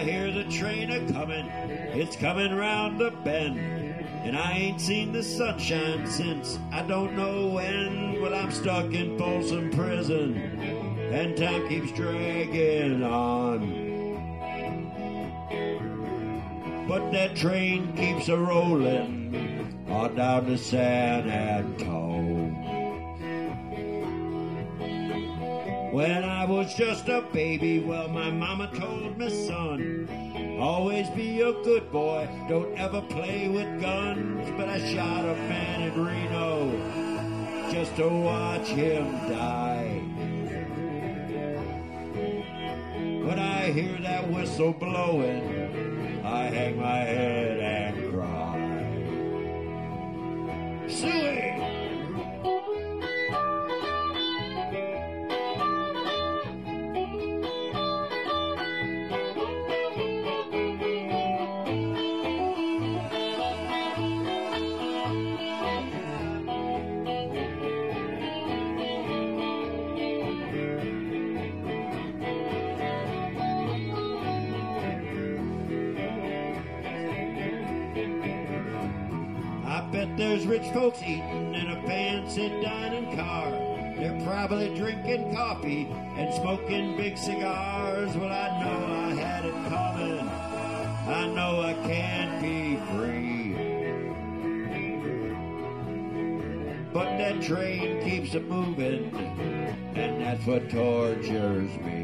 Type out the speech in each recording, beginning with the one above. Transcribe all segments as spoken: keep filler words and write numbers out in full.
I hear the train a-comin', it's coming round the bend, and I ain't seen the sunshine since I don't know when. Well, I'm stuck in Folsom Prison, and time keeps dragging on. But that train keeps a-rollin' on down to San Antone. When I was just a baby, well, my mama told me, son, always be a good boy, don't ever play with guns. But I shot a man in Reno just to watch him die. When I hear that whistle blowing, I hang my head and cry. Suey! There's rich folks eating in a fancy dining car. They're probably drinking coffee and smoking big cigars. Well, I know I had it coming. I know I can't be free. But that train keeps a moving, and that's what tortures me.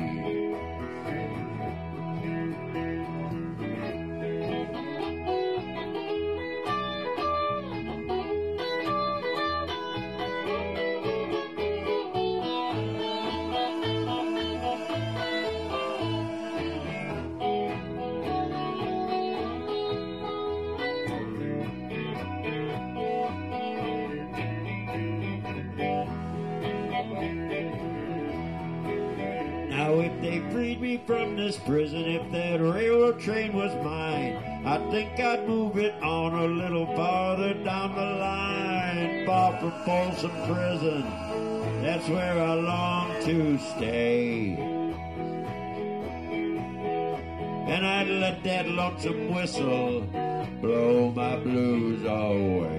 Now if they freed me from this prison, if that railroad train was mine, I think I'd move it on a little farther down the line, far from Folsom Prison. That's where I long to stay. And I'd let that lonesome whistle blow my blues away.